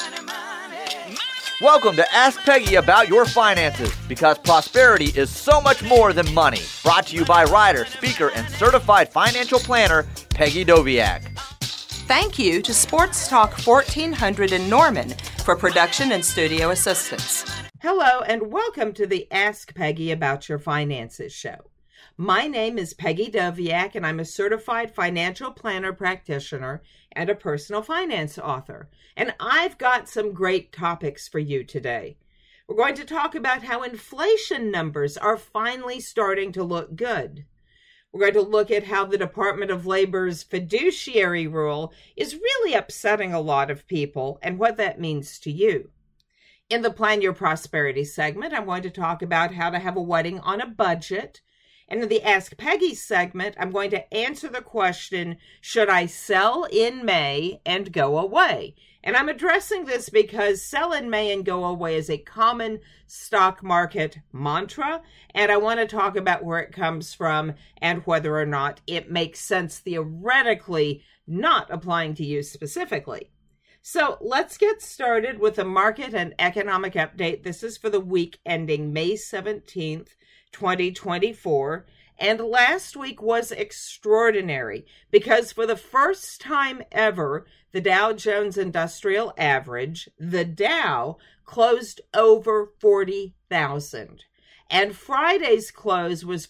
Welcome to Ask Peggy About Your Finances, because prosperity is so much more than money. Brought to you by writer, speaker, and certified financial planner, Peggy Doviak. Thank you to Sports Talk 1400 in Norman for production and studio assistance. Hello, and welcome to the Ask Peggy About Your Finances show. My name is Peggy Doviak, and I'm a certified financial planner practitioner and a personal finance author. And I've got some great topics for you today. We're going to talk about how inflation numbers are finally starting to look good. We're going to look at how the Department of Labor's fiduciary rule is really upsetting a lot of people and what that means to you. In the Plan Your Prosperity segment, I'm going to talk about how to have a wedding on a budget. And in the Ask Peggy segment, I'm going to answer the question, should I sell in May and go away? And I'm addressing this because sell in May and go away is a common stock market mantra. And I want to talk about where it comes from and whether or not it makes sense theoretically, not applying to you specifically. So let's get started with the market and economic update. This is for the week ending May 17th, 2024. And last week was extraordinary because for the first time ever, the Dow Jones Industrial Average, the Dow, closed over 40,000. And Friday's close was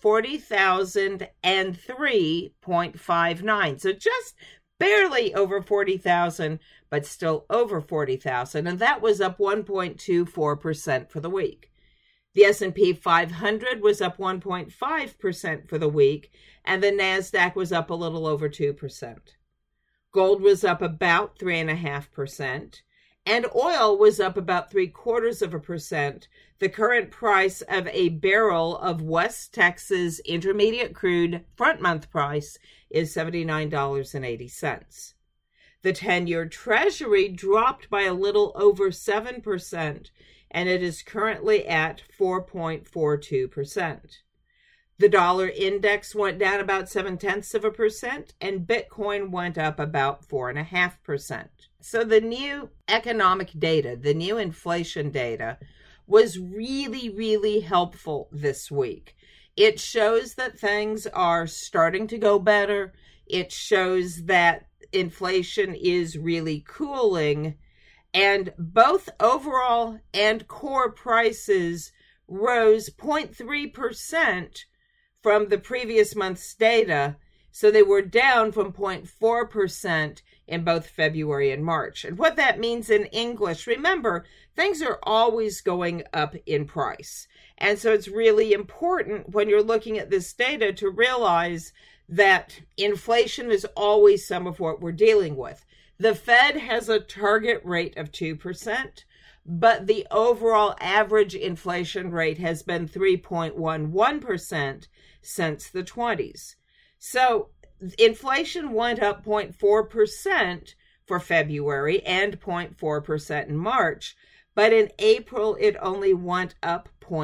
40,003.59. So just barely over 40,000, but still over 40,000. And that was up 1.24% for the week. The S&P 500 was up 1.5% for the week, and the NASDAQ was up a little over 2%. Gold was up about 3.5%, and oil was up about 0.75%. The current price of a barrel of West Texas Intermediate crude front month price is $79.80. The 10-year Treasury dropped by a little over 7%, and it is currently at 4.42%. The dollar index went down about 0.7%, and Bitcoin went up about 4.5%. So the new economic data, the new inflation data, was really, really helpful this week. It shows that things are starting to go better. It shows that inflation is really cooling. And both overall and core prices rose 0.3% from the previous month's data. So they were down from 0.4% in both February and March. And what that means in English, remember, things are always going up in price. And so it's really important when you're looking at this data to realize that inflation is always some of what we're dealing with. The Fed has a target rate of 2%, but the overall average inflation rate has been 3.11% since the 20s. So inflation went up 0.4% for February and 0.4% in March, but in April it only went up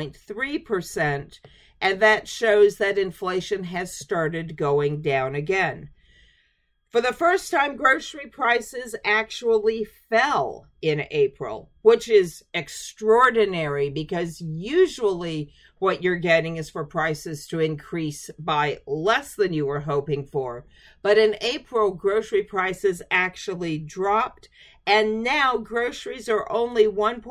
0.3%, and that shows that inflation has started going down again. For the first time, grocery prices actually fell in April, which is extraordinary because usually what you're getting is for prices to increase by less than you were hoping for. But in April, grocery prices actually dropped, and now groceries are only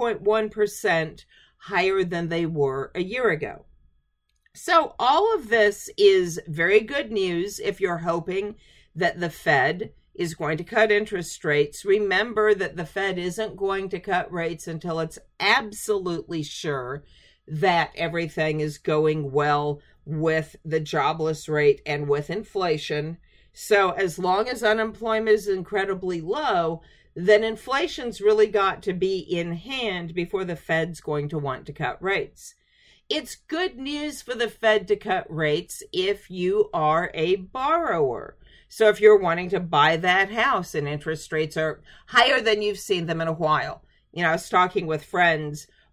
1.1% higher than they were a year ago. So all of this is very good news if you're hoping that the Fed is going to cut interest rates. Remember that the Fed isn't going to cut rates until it's absolutely sure that everything is going well with the jobless rate and with inflation. So as long as unemployment is incredibly low, then inflation's really got to be in hand before the Fed's going to want to cut rates. It's good news for the Fed to cut rates if you are a borrower. So if you're wanting to buy that house and interest rates are higher than you've seen them in a while. You know, I was talking with friends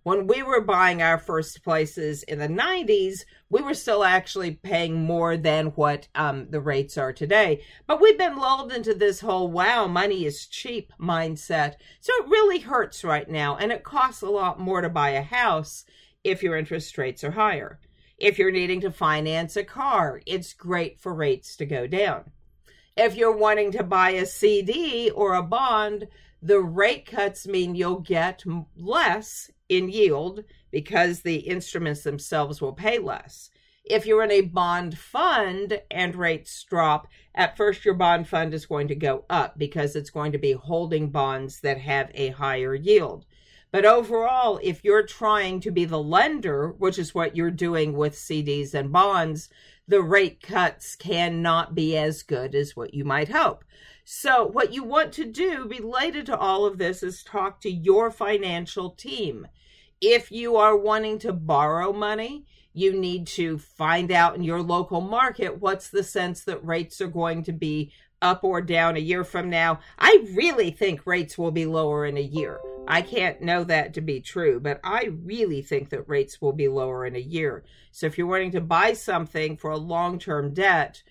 When we were buying our first places in the 90s, we were still actually paying more than what the rates are today. But we've been lulled into this whole, wow, money is cheap mindset. So it really hurts right now. And it costs a lot more to buy a house if your interest rates are higher. If you're needing to finance a car, it's great for rates to go down. If you're wanting to buy a CD or a bond, the rate cuts mean you'll get less in yield because the instruments themselves will pay less. If you're in a bond fund and rates drop, at first your bond fund is going to go up because it's going to be holding bonds that have a higher yield. But overall, if you're trying to be the lender, which is what you're doing with CDs and bonds, the rate cuts cannot be as good as what you might hope. So what you want to do related to all of this is talk to your financial team. If you are wanting to borrow money, you need to find out in your local market what's the sense that rates are going to be up or down a year from now. I really think rates will be lower in a year. I can't know that to be true, but I really think that rates will be lower in a year. So if you're wanting to buy something for a long-term debt,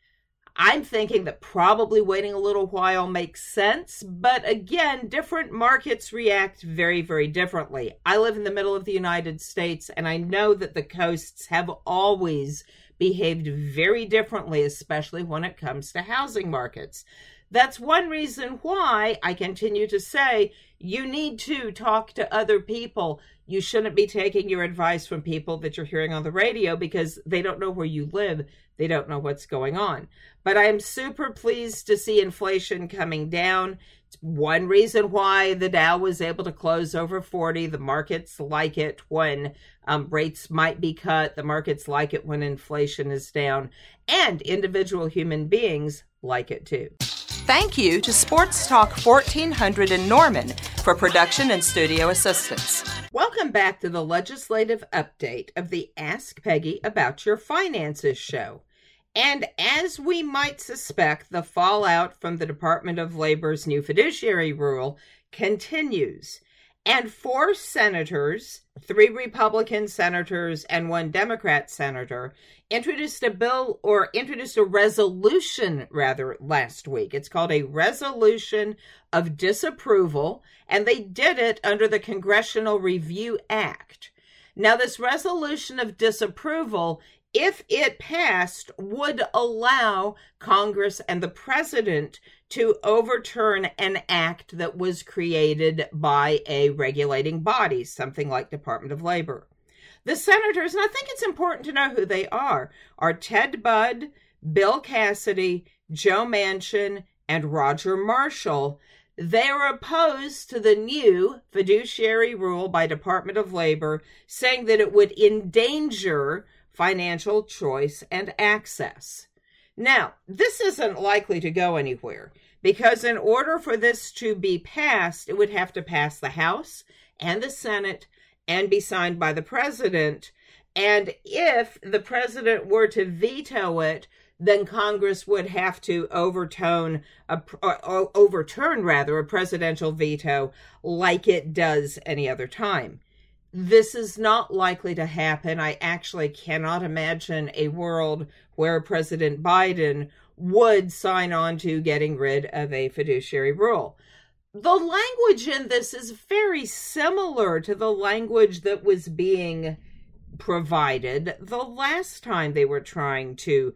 I'm thinking that probably waiting a little while makes sense, but again, different markets react very, very differently. I live in the middle of the United States, and I know that the coasts have always behaved very differently, especially when it comes to housing markets. That's one reason why I continue to say you need to talk to other people. You shouldn't be taking your advice from people that you're hearing on the radio because they don't know where you live. They don't know what's going on. But I am super pleased to see inflation coming down. It's one reason why the Dow was able to close over 40. The markets like it when rates might be cut. The markets like it when inflation is down. And individual human beings like it too. Thank you to Sports Talk 1400 in Norman for production and studio assistance. Welcome back to the legislative update of the Ask Peggy About Your Finances show. And as we might suspect, the fallout from the Department of Labor's new fiduciary rule continues. And 4 senators, 3 Republican senators and 1 Democrat senator, introduced a resolution last week. It's called a resolution of disapproval, and they did it under the Congressional Review Act. Now, this resolution of disapproval, if it passed, would allow Congress and the president to overturn an act that was created by a regulating body, something like Department of Labor. The senators, and I think it's important to know who they are Ted Budd, Bill Cassidy, Joe Manchin, and Roger Marshall. They are opposed to the new fiduciary rule by Department of Labor, saying that it would endanger financial choice and access. Now, this isn't likely to go anywhere because in order for this to be passed, it would have to pass the House and the Senate and be signed by the president. And if the president were to veto it, then Congress would have to overturn a presidential veto like it does any other time. This is not likely to happen. I actually cannot imagine a world where President Biden would sign on to getting rid of a fiduciary rule. The language in this is very similar to the language that was being provided the last time they were trying to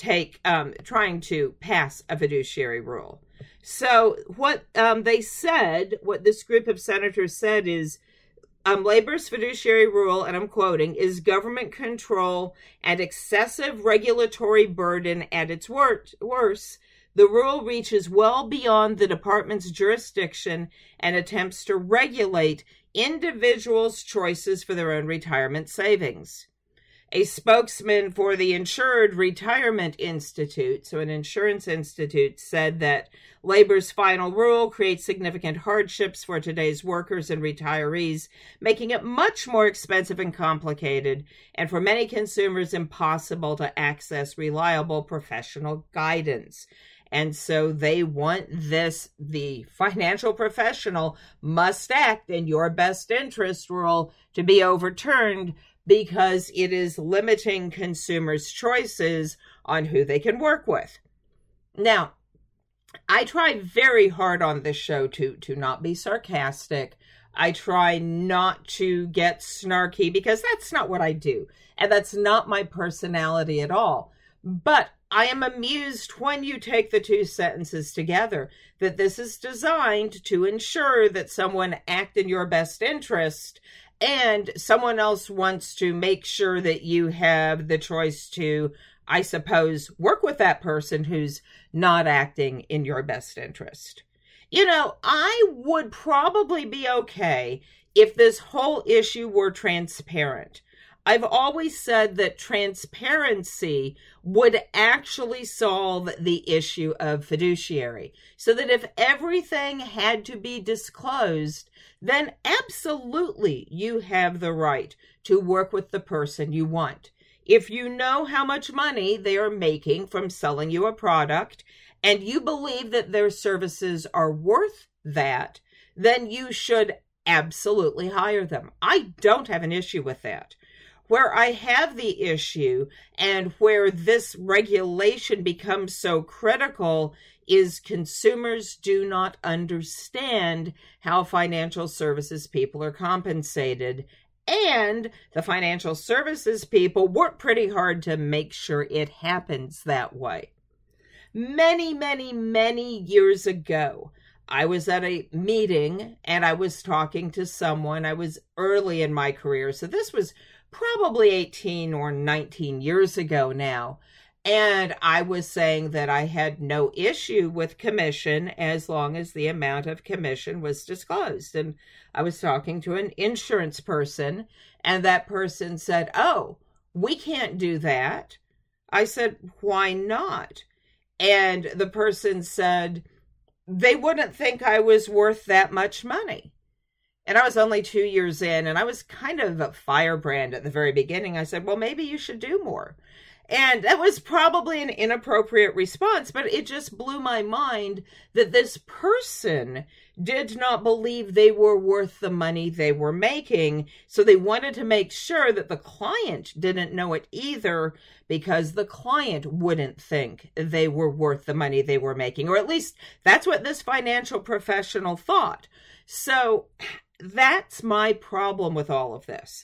pass a fiduciary rule. So what they said, what this group of senators said is, Labor's fiduciary rule, and I'm quoting, is government control and excessive regulatory burden at its worst. The rule reaches well beyond the department's jurisdiction and attempts to regulate individuals' choices for their own retirement savings. A spokesman for the Insured Retirement Institute, so an insurance institute, said that Labor's final rule creates significant hardships for today's workers and retirees, making it much more expensive and complicated, and for many consumers impossible to access reliable professional guidance. And so they want this, the financial professional must act in your best interest rule to be overturned because it is limiting consumers' choices on who they can work with. Now, I try very hard on this show to not be sarcastic. I try not to get snarky because that's not what I do. And that's not my personality at all. But I am amused when you take the two sentences together, that this is designed to ensure that someone act in your best interest and someone else wants to make sure that you have the choice to, I suppose, work with that person who's not acting in your best interest. You know, I would probably be okay if this whole issue were transparent. I've always said that transparency would actually solve the issue of fiduciary. So that if everything had to be disclosed, then absolutely you have the right to work with the person you want. If you know how much money they are making from selling you a product and you believe that their services are worth that, then you should absolutely hire them. I don't have an issue with that. Where I have the issue and where this regulation becomes so critical is consumers do not understand how financial services people are compensated. And the financial services people work pretty hard to make sure it happens that way. Many, many, many years ago, I was at a meeting and I was talking to someone. I was early in my career, so this was probably 18 or 19 years ago now. And I was saying that I had no issue with commission as long as the amount of commission was disclosed. And I was talking to an insurance person, and that person said, "Oh, we can't do that." I said, "Why not?" And the person said, "They wouldn't think I was worth that much money." And I was only 2 years in, and I was kind of a firebrand at the very beginning. I said, "Well, maybe you should do more." And that was probably an inappropriate response, but it just blew my mind that this person did not believe they were worth the money they were making. So they wanted to make sure that the client didn't know it either, because the client wouldn't think they were worth the money they were making. Or at least that's what this financial professional thought. So that's my problem with all of this.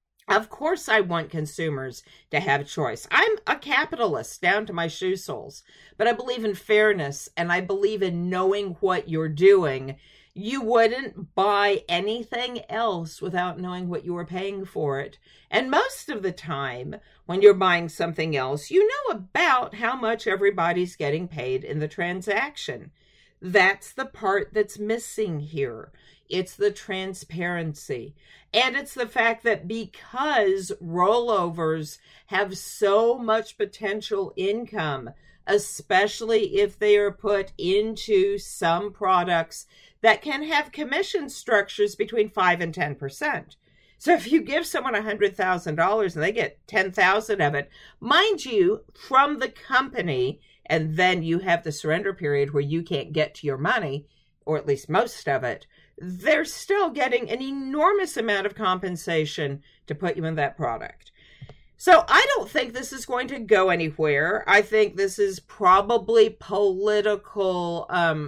Of course, I want consumers to have choice. I'm a capitalist down to my shoe soles, but I believe in fairness and I believe in knowing what you're doing. You wouldn't buy anything else without knowing what you were paying for it. And most of the time, when you're buying something else, you know about how much everybody's getting paid in the transaction. That's the part that's missing here. It's the transparency. And it's the fact that because rollovers have so much potential income, especially if they are put into some products that can have commission structures between 5 and 10%. So if you give someone $100,000 and they get $10,000 of it, mind you, from the company, and then you have the surrender period where you can't get to your money, or at least most of it, they're still getting an enormous amount of compensation to put you in that product. So I don't think this is going to go anywhere. I think this is probably political,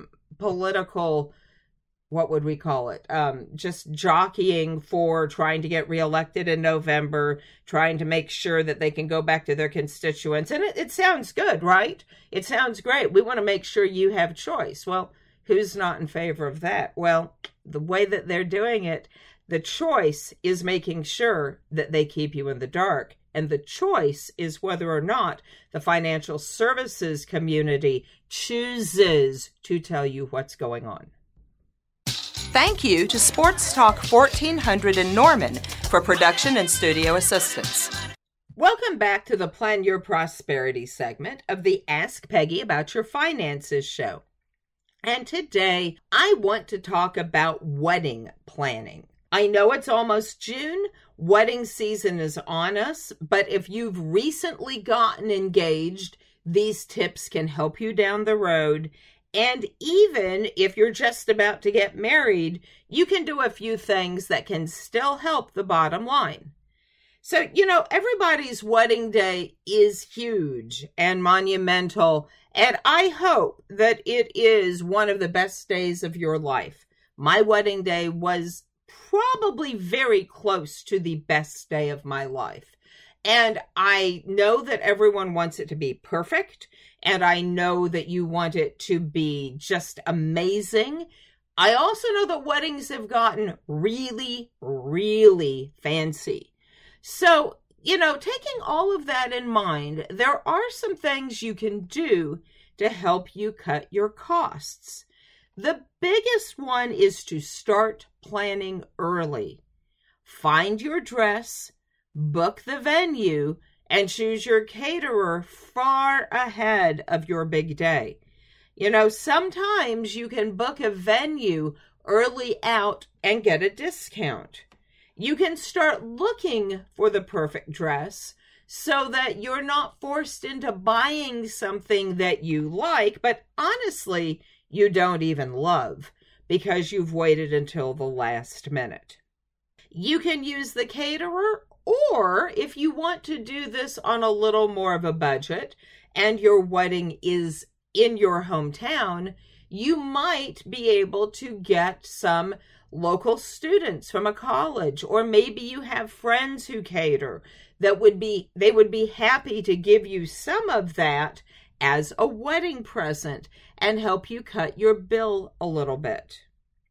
what would we call it? Just jockeying for trying to get reelected in November, trying to make sure that they can go back to their constituents. And it sounds good, right? It sounds great. We want to make sure you have choice. Well, who's not in favor of that? Well, the way that they're doing it, the choice is making sure that they keep you in the dark. And the choice is whether or not the financial services community chooses to tell you what's going on. Thank you to Sports Talk 1400 in Norman for production and studio assistance. Welcome back to the Plan Your Prosperity segment of the Ask Peggy About Your Finances show. And today, I want to talk about wedding planning. I know it's almost June, wedding season is on us, but if you've recently gotten engaged, These tips can help you down the road. And even if you're just about to get married, you can do a few things that can still help the bottom line. So, everybody's wedding day is huge and monumental, and I hope that it is one of the best days of your life. My wedding day was probably very close to the best day of my life. And I know that everyone wants it to be perfect, and I know that you want it to be just amazing. I also know that weddings have gotten really, really fancy. So, taking all of that in mind, there are some things you can do to help you cut your costs. The biggest one is to start planning early. Find your dress, book the venue, and choose your caterer far ahead of your big day. Sometimes you can book a venue early out and get a discount. You can start looking for the perfect dress so that you're not forced into buying something that you like, but honestly, you don't even love because you've waited until the last minute. You can use the caterer, or if you want to do this on a little more of a budget and your wedding is in your hometown, you might be able to get some local students from a college, or maybe you have friends who cater they would be happy to give you some of that as a wedding present and help you cut your bill a little bit.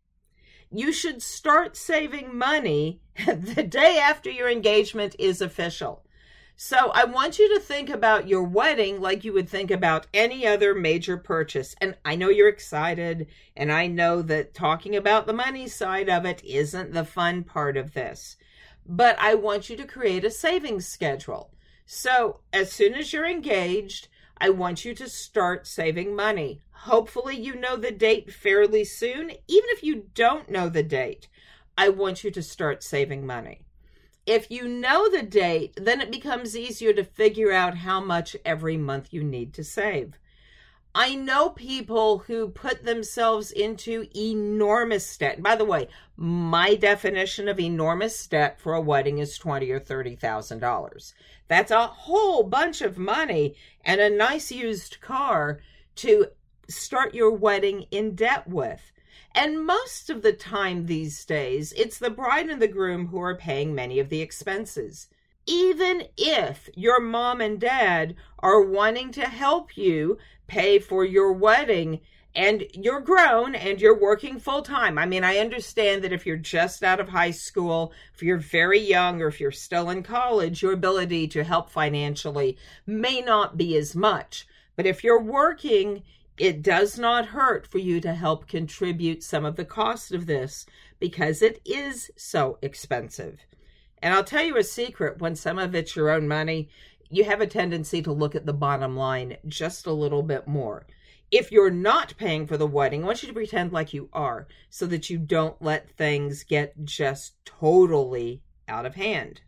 You should start saving money the day after your engagement is official. So I want you to think about your wedding like you would think about any other major purchase. And I know you're excited, and I know that talking about the money side of it isn't the fun part of this. But I want you to create a savings schedule. So as soon as you're engaged, I want you to start saving money. Hopefully you know the date fairly soon. Even if you don't know the date, I want you to start saving money. If you know the date, then it becomes easier to figure out how much every month you need to save. I know people who put themselves into enormous debt. By the way, my definition of enormous debt for a wedding is $20,000 or $30,000. That's a whole bunch of money and a nice used car to start your wedding in debt with. And most of the time these days, it's the bride and the groom who are paying many of the expenses. Even if your mom and dad are wanting to help you pay for your wedding and you're grown and you're working full time. I mean, I understand that if you're just out of high school, if you're very young, or if you're still in college, your ability to help financially may not be as much. But if you're working, it does not hurt for you to help contribute some of the cost of this because it is so expensive. And I'll tell you a secret, when some of it's your own money, you have a tendency to look at the bottom line just a little bit more. If you're not paying for the wedding, I want you to pretend like you are so that you don't let things get just totally out of hand.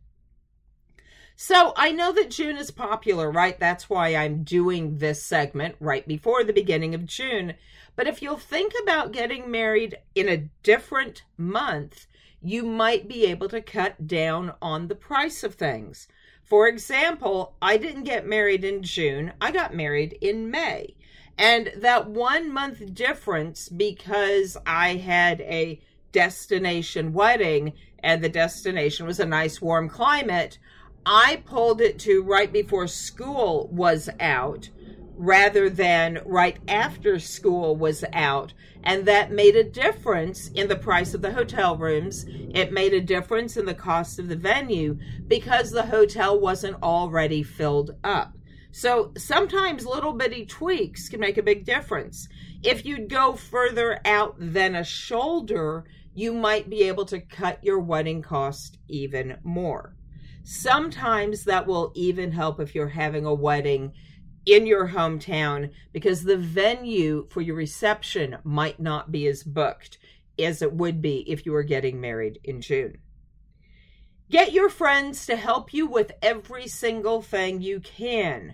So I know that June is popular, right? That's why I'm doing this segment right before the beginning of June. But if you'll think about getting married in a different month, you might be able to cut down on the price of things. For example, I didn't get married in June. I got married in May. And that 1 month difference, because I had a destination wedding and the destination was a nice warm climate, I pulled it to right before school was out rather than right after school was out. And that made a difference in the price of the hotel rooms. It made a difference in the cost of the venue because the hotel wasn't already filled up. So sometimes little bitty tweaks can make a big difference. If you go further out than a shoulder, you might be able to cut your wedding cost even more. Sometimes that will even help if you're having a wedding in your hometown because the venue for your reception might not be as booked as it would be if you were getting married in June. Get your friends to help you with every single thing you can.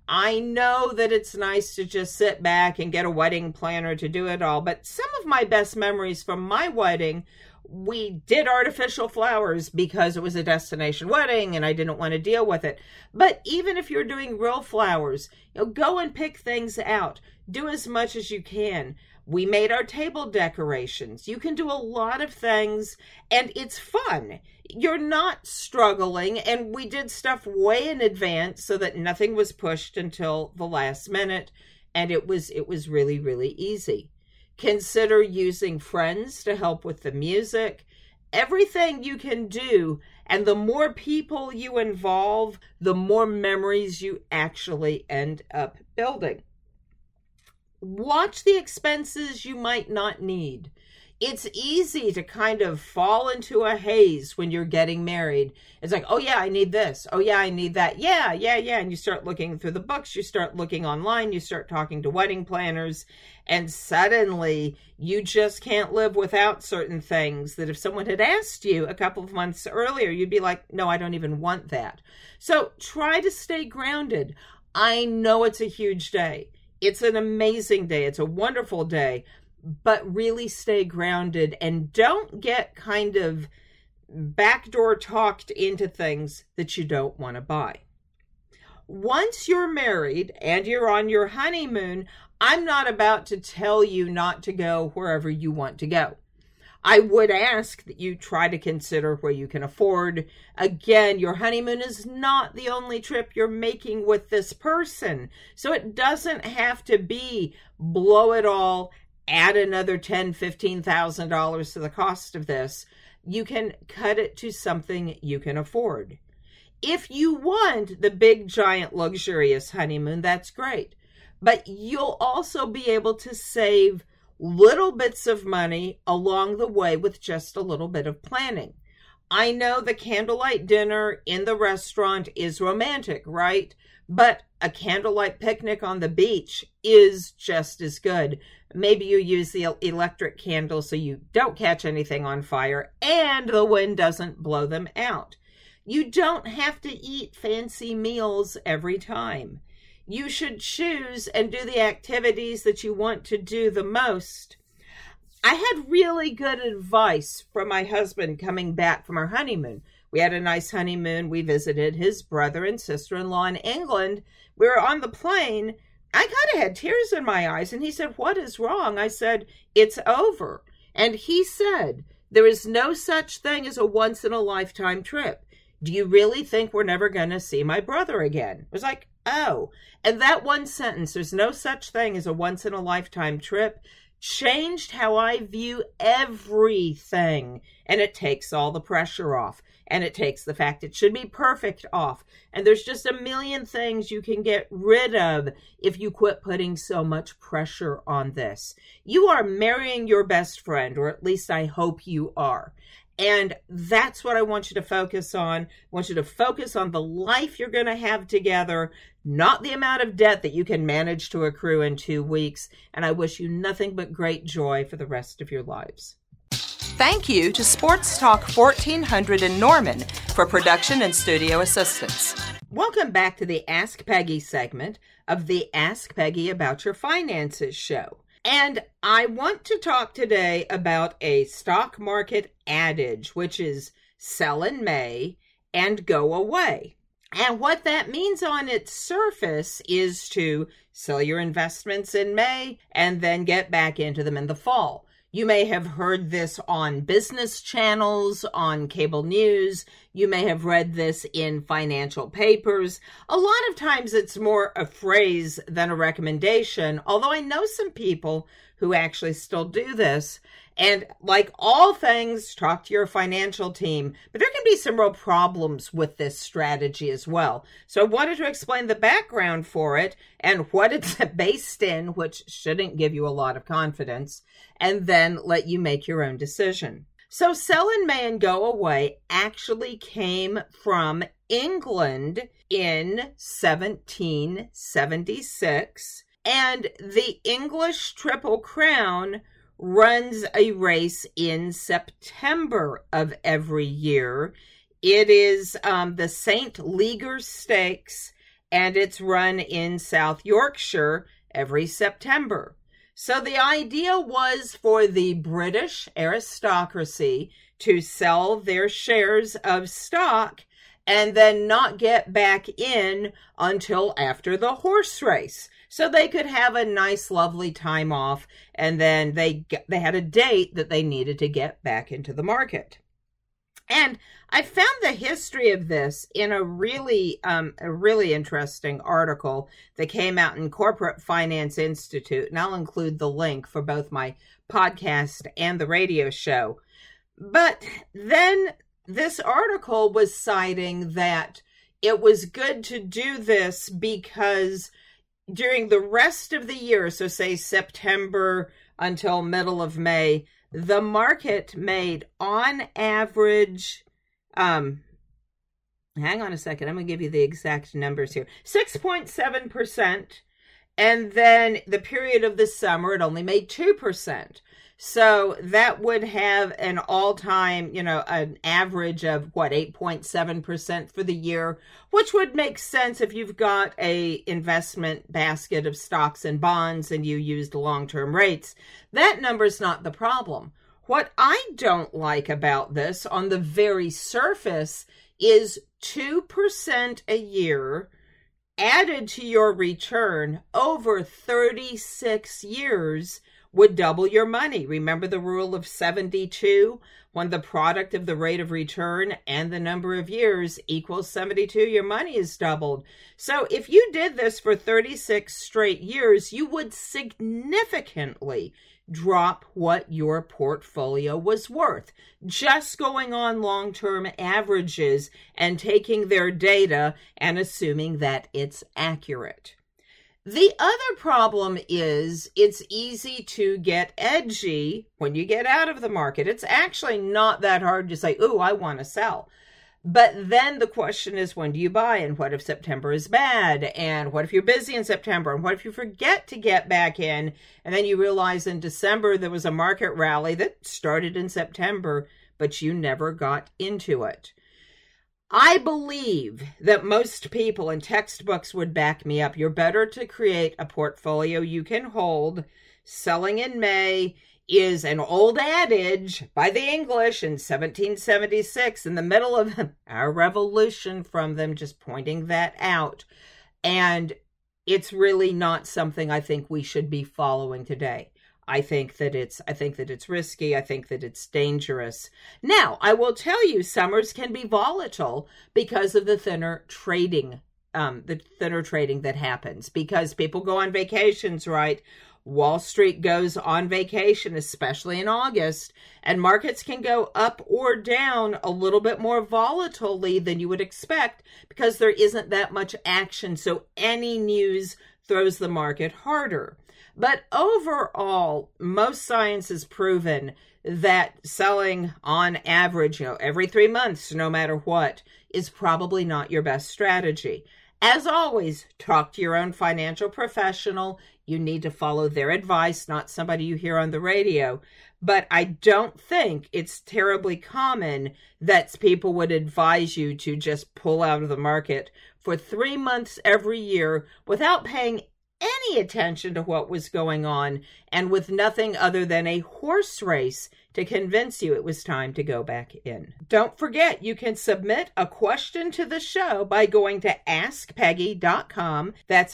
I know that it's nice to just sit back and get a wedding planner to do it all, but some of my best memories from my wedding, we did artificial flowers because it was a destination wedding and I didn't want to deal with it. But even if you're doing real flowers, go and pick things out. Do as much as you can. We made our table decorations. You can do a lot of things, and it's fun. You're not struggling, and we did stuff way in advance so that nothing was pushed until the last minute, and it was really, really easy. Consider using friends to help with the music. Everything you can do, and the more people you involve, the more memories you actually end up building. Watch the expenses you might not need. It's easy to kind of fall into a haze when you're getting married. It's like, oh yeah, I need this. Oh yeah, I need that. Yeah. And you start looking through the books, you start looking online, you start talking to wedding planners, and suddenly you just can't live without certain things that if someone had asked you a couple of months earlier, you'd be like, no, I don't even want that. So try to stay grounded. I know it's a huge day. It's an amazing day. It's a wonderful day, but really stay grounded and don't get kind of backdoor talked into things that you don't want to buy. Once you're married and you're on your honeymoon, I'm not about to tell you not to go wherever you want to go. I would ask that you try to consider where you can afford. Again, your honeymoon is not the only trip you're making with this person. So it doesn't have to be blow it all, add another $10,000, $15,000 to the cost of this. You can cut it to something you can afford. If you want the big, giant, luxurious honeymoon, that's great. But you'll also be able to save little bits of money along the way with just a little bit of planning. I know the candlelight dinner in the restaurant is romantic, right? But a candlelight picnic on the beach is just as good. Maybe you use the electric candle so you don't catch anything on fire and the wind doesn't blow them out. You don't have to eat fancy meals every time. You should choose and do the activities that you want to do the most. I had really good advice from my husband coming back from our honeymoon. We had a nice honeymoon. We visited his brother and sister-in-law in England. We were on the plane. I kind of had tears in my eyes, and he said, "What is wrong?" I said, "It's over." And he said, "There is no such thing as a once-in-a-lifetime trip. Do you really think we're never going to see my brother again?" It was like, oh. And that one sentence, "There's no such thing as a once-in-a-lifetime trip," changed how I view everything. And it takes all the pressure off. And it takes the fact it should be perfect off. And there's just a million things you can get rid of if you quit putting so much pressure on this. You are marrying your best friend, or at least I hope you are. And that's what I want you to focus on. I want you to focus on the life you're going to have together, not the amount of debt that you can manage to accrue in 2 weeks. And I wish you nothing but great joy for the rest of your lives. Thank you to Sports Talk 1400 in Norman for production and studio assistance. Welcome back to the Ask Peggy segment of the Ask Peggy About Your Finances show. And I want to talk today about a stock market adage, which is sell in May and go away. And what that means on its surface is to sell your investments in May and then get back into them in the fall. You may have heard this on business channels, on cable news. You may have read this in financial papers. A lot of times it's more a phrase than a recommendation, although I know some people who actually still do this. And like all things, talk to your financial team. But there can be some real problems with this strategy as well. So I wanted to explain the background for it and what it's based in, which shouldn't give you a lot of confidence, and then let you make your own decision. So sell in May and go away actually came from England in 1776. And the English Triple Crown runs a race in September of every year. It is the St. Leger Stakes, and it's run in South Yorkshire every September. So the idea was for the British aristocracy to sell their shares of stock and then not get back in until after the horse race. So they could have a nice, lovely time off, and then they had a date that they needed to get back into the market. And I found the history of this in a really interesting article that came out in Corporate Finance Institute, and I'll include the link for both my podcast and the radio show. But then this article was citing that it was good to do this because during the rest of the year, so say September until middle of May, the market made on average, hang on a second, I'm going to give you the exact numbers here, 6.7%. And then the period of the summer, it only made 2%. So that would have an all-time, an average of 8.7% for the year, which would make sense if you've got a investment basket of stocks and bonds and you used long-term rates. That number's not the problem. What I don't like about this on the very surface is 2% a year added to your return over 36 years would double your money. Remember the rule of 72? When the product of the rate of return and the number of years equals 72, your money is doubled. So if you did this for 36 straight years, you would significantly drop what your portfolio was worth. Just going on long-term averages and taking their data and assuming that it's accurate. The other problem is it's easy to get edgy when you get out of the market. It's actually not that hard to say, ooh, I want to sell. But then the question is, when do you buy? And what if September is bad? And what if you're busy in September? And what if you forget to get back in? And then you realize in December there was a market rally that started in September, but you never got into it. I believe that most people in textbooks would back me up. You're better to create a portfolio you can hold. Selling in May is an old adage by the English in 1776, in the middle of our revolution from them just pointing that out. And it's really not something I think we should be following today. I think that it's risky. I think that it's dangerous. Now, I will tell you, summers can be volatile because of the thinner trading that happens, because people go on vacations, right? Wall Street goes on vacation, especially in August, and markets can go up or down a little bit more volatilely than you would expect because there isn't that much action. So any news throws the market harder. But overall, most science has proven that selling on average, every 3 months, no matter what, is probably not your best strategy. As always, talk to your own financial professional. You need to follow their advice, not somebody you hear on the radio. But I don't think it's terribly common that people would advise you to just pull out of the market for 3 months every year without paying any attention to what was going on and with nothing other than a horse race to convince you it was time to go back in. Don't forget, you can submit a question to the show by going to AskPeggy.com. That's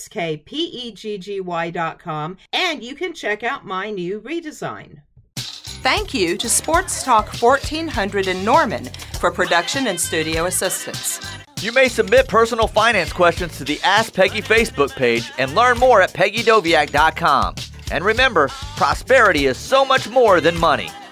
AskPeggy.com. And you can check out my new redesign. Thank you to Sports Talk 1400 in Norman for production and studio assistance. You may submit personal finance questions to the Ask Peggy Facebook page and learn more at PeggyDoviak.com. And remember, prosperity is so much more than money.